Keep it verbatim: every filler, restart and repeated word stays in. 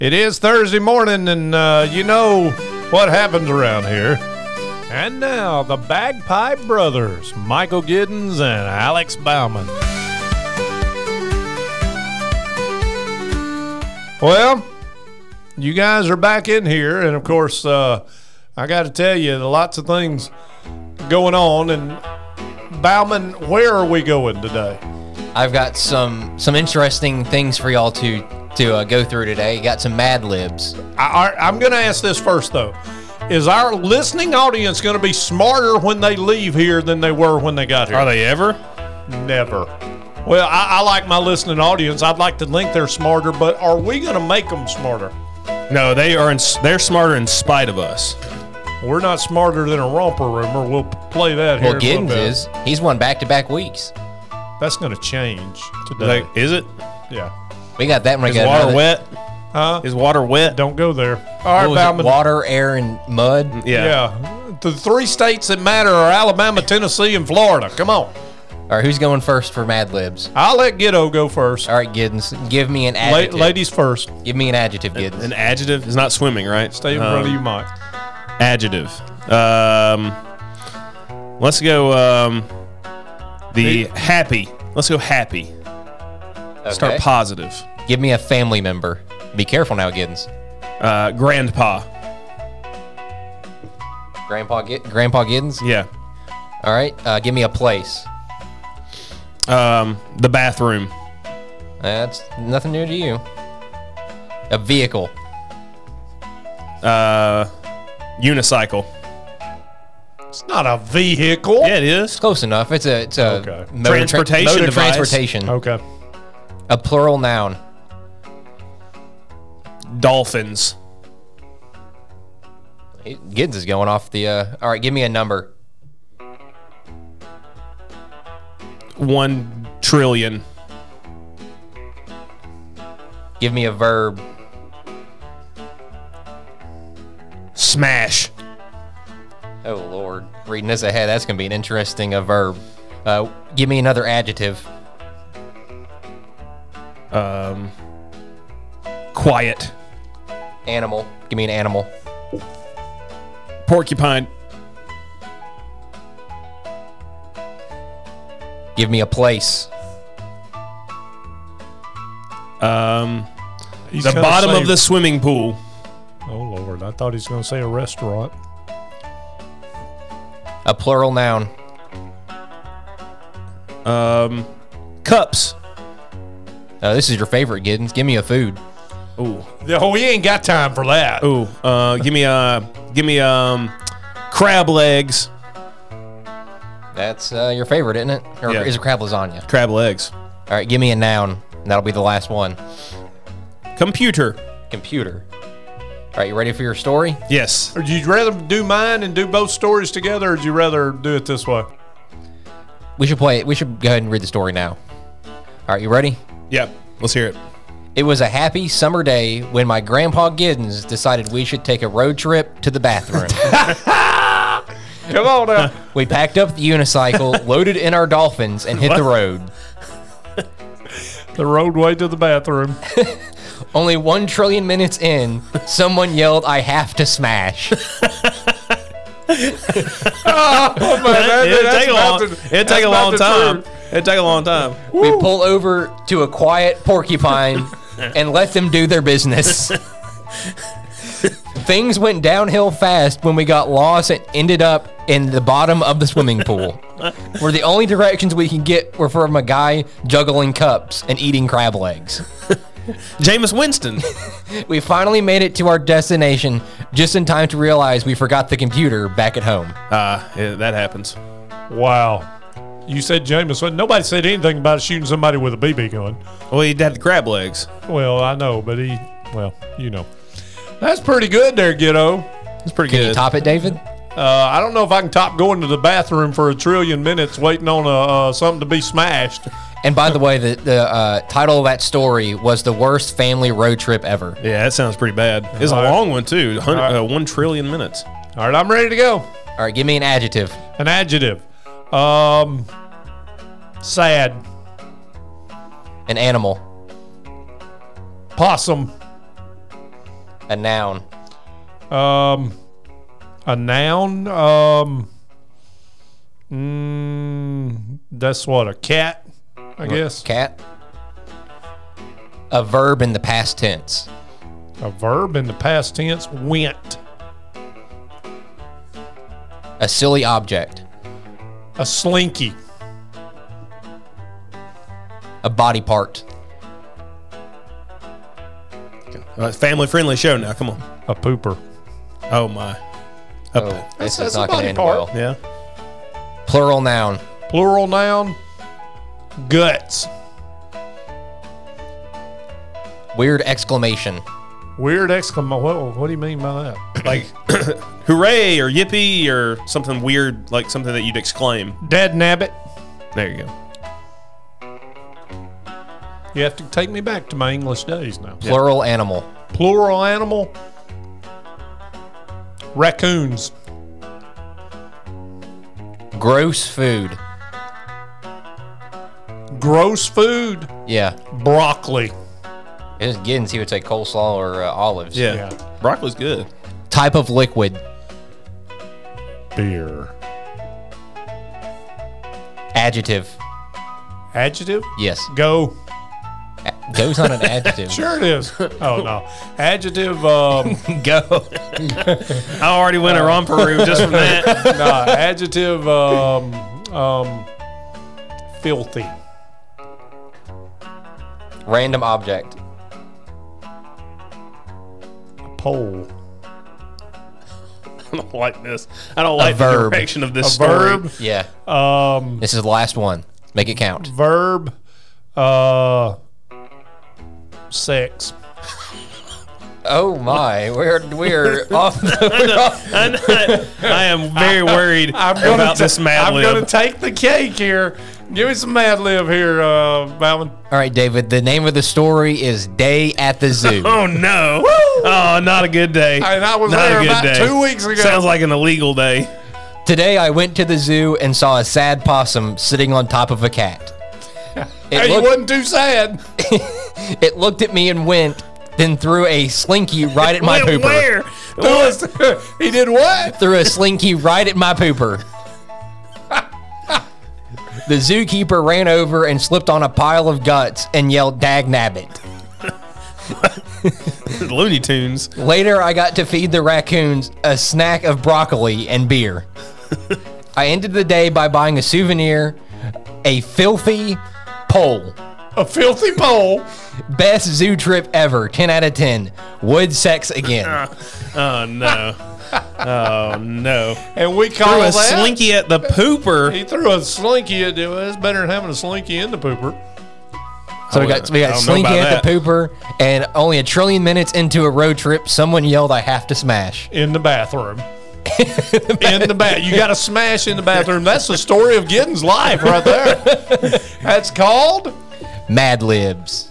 It is Thursday morning, and uh, you know what happens around here. And now, the Bagpipe Brothers, Michael Giddens and Alex Bauman. Well, you guys are back in here, and of course, uh, I got to tell you, lots of things going on. And Bauman, where are we going today? I've got some some interesting things for y'all to to uh, go through today. You got some Mad Libs. I, I, I'm going to ask this first, though. Is our listening audience going to be smarter when they leave here than they were when they got here? Are they ever? Never. Well, I, I like my listening audience. I'd like to think they're smarter, but are we going to make them smarter? No, they are. In, they're smarter in spite of us. We're not smarter than a romper rumor. We'll play that here Well, in a little Giddens bit. is. He's won back-to-back weeks. That's going to change today. Like, is it? Yeah. We got that one. Is got water another- wet? Huh? Is water wet? Don't go there. All What right, was it, Bauman. water, air, and mud. Yeah. Yeah. The three states that matter are Alabama, Tennessee, and Florida. Come on. All right, who's going first for Mad Libs? I'll let Giddo go first. All right, Giddens, give me an La- adjective. ladies first. Give me an adjective, Giddens. An adjective is not swimming, right? Stay in front of Um, you, Mike. Adjective. Um, let's go. Um, the happy. Let's go happy. Start Okay. positive. Give me a family member. Be careful now, Giddens. Uh, grandpa. Grandpa, Gid- Grandpa Giddens. Yeah. All right, uh, give me a place. Um, the bathroom. That's nothing new to you. A vehicle. Uh, unicycle. It's not a vehicle. Yeah, it is. Close enough. It's a it's a Okay. motor tra- Transportation motor device. transportation. Okay. A plural noun. Dolphins. He- Giddens is going off the. Uh, all right, give me a number. One trillion. Give me a verb. Smash. Oh Lord, reading this ahead, that's gonna be an interesting uh, verb. Uh, give me another adjective. Um, quiet. Animal. Give me an animal. Porcupine. Give me a place. Um, He's the gonna bottom say- of the swimming pool. Oh, Lord. I thought he was going to say a restaurant. A plural noun. Um, cups. Uh, this is your favorite, Giddens. Give me a food. Ooh. Oh, we ain't got time for that. Ooh. Uh, give me uh, give me um, crab legs. That's uh, your favorite, isn't it? Or Yeah. is it crab lasagna? Crab legs. All right, give me a noun. And that'll be the last one. Computer. Computer. All right, you ready for your story? Yes. Would you rather do mine and do both stories together, or would you rather do it this way? We should play it. We should go ahead and read the story now. All right, you ready? Yep. Let's hear it. It was a happy summer day when my grandpa Giddens decided we should take a road trip to the bathroom. Come on now. We packed up the unicycle, loaded in our dolphins, and hit the road. The roadway to the bathroom. Only one trillion minutes in, someone yelled, "I have to smash." Oh, man, that- It'd that's take a about long. the- It'd that's take a about long the time. truth. It'd take a long time. We pull over to a quiet porcupine and let them do their business. Things went downhill fast when we got lost and ended up in the bottom of the swimming pool, where the only directions we could get were from a guy juggling cups and eating crab legs. Jameis Winston. We finally made it to our destination just in time to realize we forgot the computer back at home. Uh, yeah, that happens. Wow. You said Jameis. Nobody said anything about shooting somebody with a B B gun. Well, he'd had the crab legs. Well, I know, but he, well, you know. That's pretty good there, Giddo. It's pretty Can good. you top it, David? Uh, I don't know if I can top going to the bathroom for a trillion minutes waiting on a, uh, something to be smashed. And by the way, the, the uh, title of that story was The Worst Family Road Trip Ever. Yeah, that sounds pretty bad. It's All a right. long one, too. Hun- All right. uh, one trillion minutes. All right, I'm ready to go. All right, give me an adjective. An adjective. Um, sad. An animal. Possum. A noun. Um, a noun. Um, mm, that's what, a cat, I guess. Cat. A verb in the past tense. A verb in the past tense, went. A silly object. A slinky. A body part. Uh, family friendly show now. Come on. A pooper. Oh my. Oh, That's- this that's is a not going body to end part. well. Yeah. Plural noun. Plural noun, guts. Weird exclamation. Weird exclamation. What, what do you mean by that? Like hooray or yippee or something weird, like something that you'd exclaim. Dead nabbit. There you go. You have to take me back to my English days now. Plural animal. Plural animal, raccoons. Gross food. Gross food, Yeah. broccoli. Just Giddens, he would say coleslaw or uh, olives. Yeah. Yeah. Broccoli's good. Type of liquid. Beer. Adjective. Adjective, Yes. go. A- Go's not an adjective. Sure it is. Oh, no. Adjective, um, Go. I already went a romperoo just from that. nah, adjective, um, um, filthy. Random object. Pole. I don't like this. I don't like the verb. direction of this A story. verb, Yeah. um, This is the last one. Make it count. verb, uh, sex. Oh my, we're we're off. The, we're off. I'm not- I am very worried I'm gonna about ta- this Mad I'm Lib. going to take the cake here. Give me some Mad Lib here, uh, Bauman. All right, David. The name of the story is Day at the Zoo. Oh no! Oh, not a good day. And I was Not there a good about day. two weeks ago. Sounds like an illegal day. Today, I went to the zoo and saw a sad possum sitting on top of a cat. It Hey, you looked, wasn't too sad. it looked at me and went, then threw a slinky right at my Wait, pooper. Where? What? He did what? Threw a slinky right at my pooper. The zookeeper ran over and slipped on a pile of guts and yelled, "Dag nabbit." Looney Tunes. Later, I got to feed the raccoons a snack of broccoli and beer. I ended the day by buying a souvenir, a filthy pole. A filthy pole. Best zoo trip ever, ten out of ten. Would sex again. Oh no! Oh no! And we Threw call a that. slinky at the pooper. He threw a slinky at it. Well, it's better than having a slinky in the pooper. So we got we I got don't know Slinky about at the pooper, and only a trillion minutes into a road trip, someone yelled, "I have to smash." In the bathroom. In the bath. You got to smash in the bathroom. That's the story of Giddens' life right there. That's called Mad Libs.